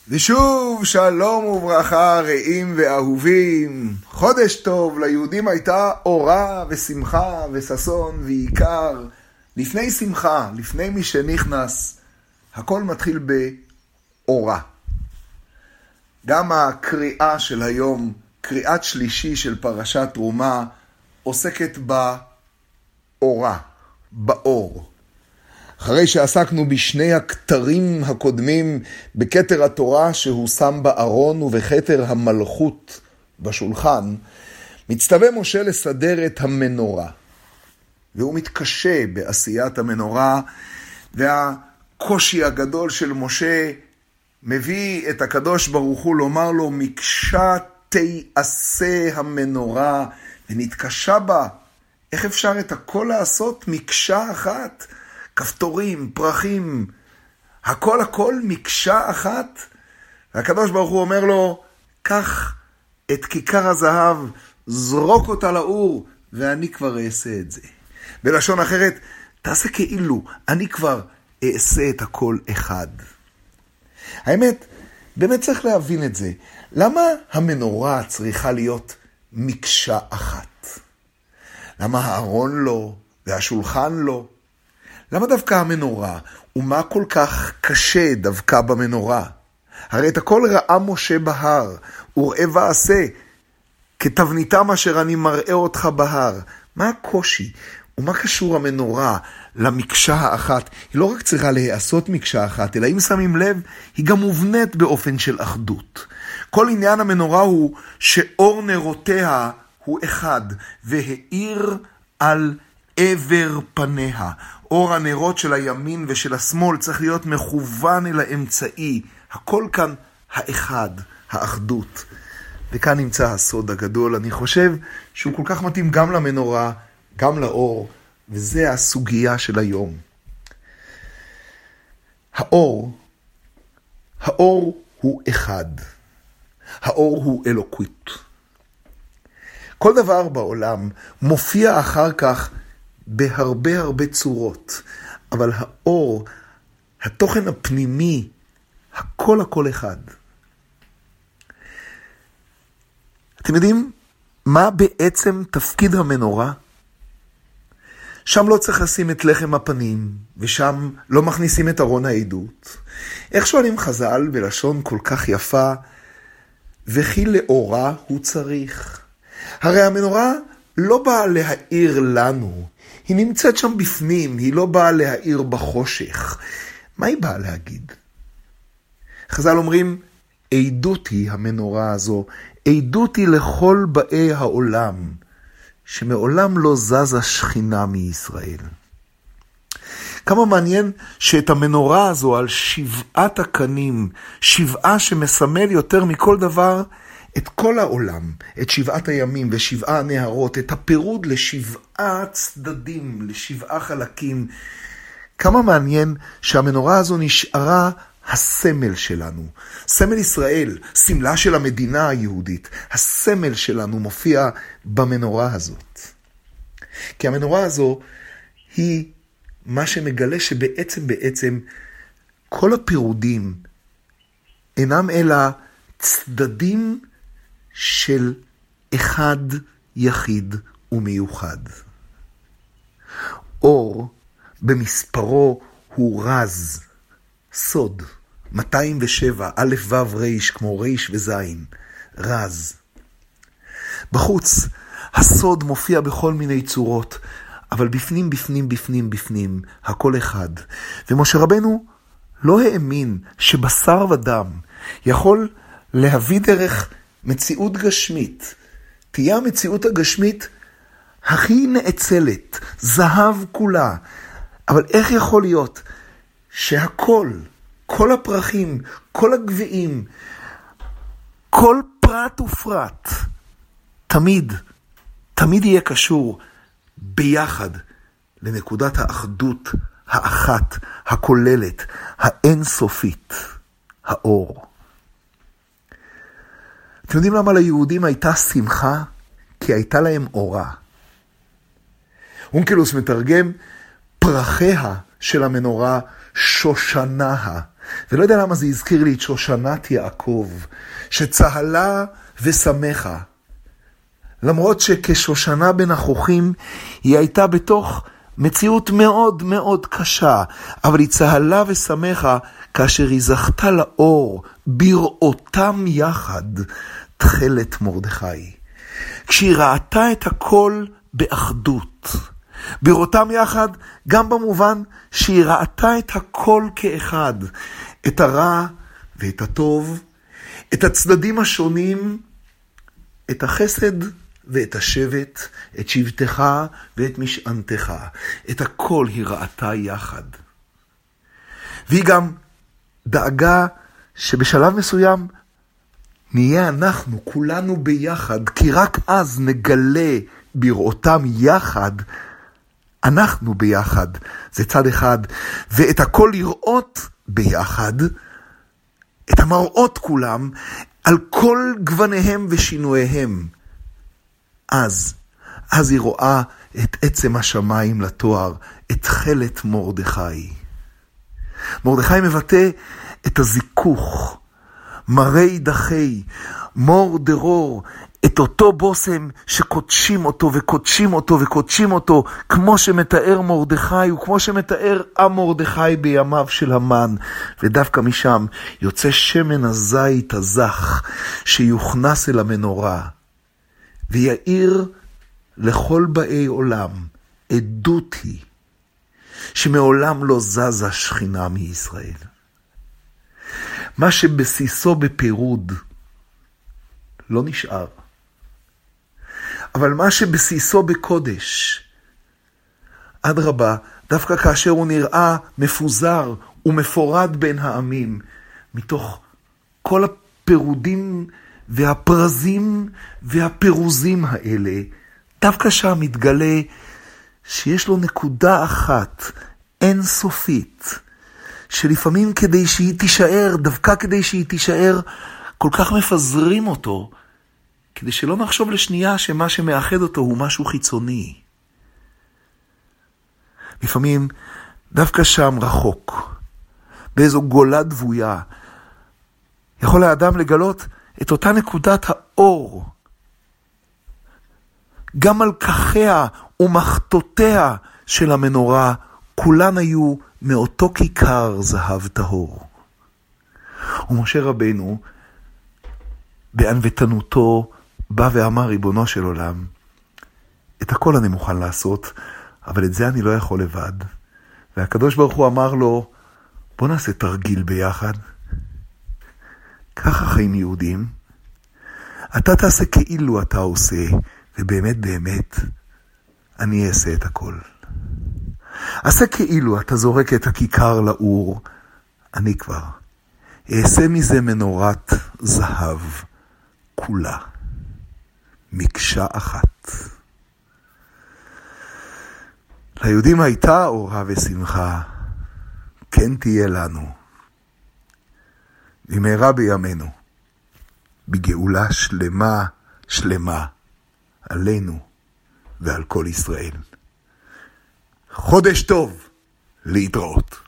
ושוב שלום וברכה רעים ואהובים. חודש טוב, ליהודים הייתה אורה ושמחה וששון ועיקר. לפני שמחה, לפני מי שנכנס, הכל מתחיל באורה. גם הקריאה של היום, קריאת שלישי של פרשת תרומה, עוסקת באורה, באור. אחרי שעסקנו בשני הכתרים הקודמים, בכתר התורה שהוא שם בארון ובכתר המלכות בשולחן, מצטווה משה לסדר את המנורה. והוא מתקשה בעשיית המנורה, והקושי הגדול של משה מביא את הקדוש ברוך הוא לומר לו, מקשה תעשה המנורה, ונתקשה בה. איך אפשר את הכל לעשות? מקשה אחת. כפתורים, פרחים, הכל מקשה אחת. והקדוש ברוך הוא אומר לו, קח את כיכר הזהב, זרוק אותה לאור, ואני כבר אעשה את זה. בלשון אחרת, תעשה כאילו, אני כבר אעשה את הכל אחד. האמת, באמת צריך להבין את זה. למה המנורה צריכה להיות מקשה אחת? למה הארון לא והשולחן לא? למה דווקא המנורה? ומה כל כך קשה דווקא במנורה? הרי את הכל ראה משה בהר, וראה ועשה, כתבניתם אשר אני מראה אותך בהר. מה הקושי? ומה קשור המנורה למקשה האחת? היא לא רק צריכה להיעשות מקשה אחת, אלא אם שמים לב, היא גם מובנית באופן של אחדות. כל עניין המנורה הוא שאור נרותיה הוא אחד, והאיר על עבר פניה. אור הנרות של הימין ושל השמאל צריך להיות מכוון אל האמצעי. הכל כאן האחד, האחדות. וכאן נמצא הסוד הגדול. אני חושב שהוא כל כך מתאים גם למנורה, גם לאור, וזה הסוגיה של היום. האור הוא אחד. האור הוא אלוקות. כל דבר בעולם מופיע אחר כך בהרבה צורות, אבל האור, התוכן הפנימי, הכל אחד. אתם יודעים מה בעצם תפקיד המנורה? שם לא צריך לשים את לחם הפנים, ושם לא מכניסים את ארון העדות. איך שואלים חז"ל בלשון כל כך יפה, וכי לאורה הוא צריך. הרי המנורה לא באה להאיר לנו, היא נמצאת שם בפנים, היא לא באה להאיר בחושך. מה היא באה להגיד? חז"ל אומרים, עדות היא המנורה הזו, עדות היא לכל באי העולם, שמעולם לא זזה שכינה מישראל. כמה מעניין שאת המנורה הזו על 7 הקנים, 7 שמסמל יותר מכל דבר, את כל העולם, את 7 הימים ו7 הנהרות, את הפירוד ל7 צדדים, ל7 חלקים. כמה מעניין שהמנורה הזו נשארה הסמל שלנו. סמל ישראל, סמלה של המדינה היהודית. הסמל שלנו מופיע במנורה הזאת. כי המנורה הזו היא מה שמגלה שבעצם כל הפירודים אינם אלא צדדים של אחד יחיד ומיוחד. אור במספרו הוא רז, סוד, 207, א' ו' ריש, כמו ריש וזין, רז. בחוץ, הסוד מופיע בכל מיני צורות, אבל בפנים, הכל אחד. ומשה רבנו לא האמין שבשר ודם יכול להביא דרך מציאות גשמית. תהיה המציאות הגשמית הכי נאצלת, זהב כולה. אבל איך יכול להיות שהכל, כל הפרחים, כל הגביעים, כל פרט ופרט, תמיד יהיה קשור ביחד לנקודת האחדות האחת, הכוללת, האינסופית, האור. אתם יודעים למה ליהודים הייתה שמחה? כי הייתה להם אורה. אונקלוס מתרגם, פרחיה של המנורה שושנה. ולא יודע למה זה הזכיר לי את שושנת יעקב, שצהלה ושמחה. למרות שכשושנה בין החוכים, היא הייתה בתוך מציאות מאוד מאוד קשה, אבל היא צהלה ושמחה כאשר היא זכתה לאור בראותם יחד תכלת מרדכי. כשהיא ראתה את הכל באחדות, בראותם יחד גם במובן שהיא ראתה את הכל כאחד, את הרע ואת הטוב, את הצדדים השונים, את החסד ואת השבט, את שבטך ואת משענתך. את הכל היא ראתה יחד. והיא גם דאגה שבשלב מסוים נהיה אנחנו כולנו ביחד, כי רק אז נגלה בראותם יחד, אנחנו ביחד, זה צד אחד, ואת הכל לראות ביחד, את המראות כולם, על כל גווניהם ושינוייהם. אז היא רואה את עצם השמיים לתואר, את תכלת מרדכי. מרדכי מבטא את הזיכוך, מראי דחי, מור דרור, את אותו בוסם שקודשים אותו וקודשים אותו וקודשים אותו, כמו שמתאר מרדכי וכמו שמתאר מרדכי בימיו של המן. ודווקא משם יוצא שמן הזית הזך שיוכנס אל המנורה, ויעיר לכל באי עולם, עדות היא, שמעולם לא זזה שכינה מישראל. מה שבסיסו בפירוד לא נשאר. אבל מה שבסיסו בקודש, אדרבה, דווקא כאשר הוא נראה מפוזר ומפורד בין העמים, מתוך כל הפירודים והפרזים והפירוזים האלה, דווקא שם מתגלה שיש לו נקודה אחת אינסופית, שלפעמים כדי שהיא תישאר, דווקא כדי שהיא תישאר, כל כך מפזרים אותו, כדי שלא נחשוב לשנייה שמה שמאחד אותו הוא משהו חיצוני. לפעמים דווקא שם רחוק, באיזו גולה דבויה, יכול האדם לגלות את אותה נקודת האור. גם מלקחיה ומחתותיה של המנורה, כולן היו מאותו כיכר זהב טהור. ומשה רבנו, בענוותנותו, בא ואמר, ריבונו של עולם, את הכל אני מוכן לעשות, אבל את זה אני לא יכול לבד. והקדוש ברוך הוא אמר לו, בוא נעשה תרגיל ביחד. ככה חיים יהודים. אתה תעשה כאילו אתה עושה, ובאמת באמת אני אעשה את הכל. עשה כאילו אתה זורק את הכיכר לאור, אני כבר אעשה מזה מנורת זהב כולה, מקשה אחת. ליהודים הייתה אורה ושמחה, כן תהיה לנו. במהרה בימינו, בגאולה שלמה שלמה, עלינו ועל כל ישראל. חודש טוב, להתראות.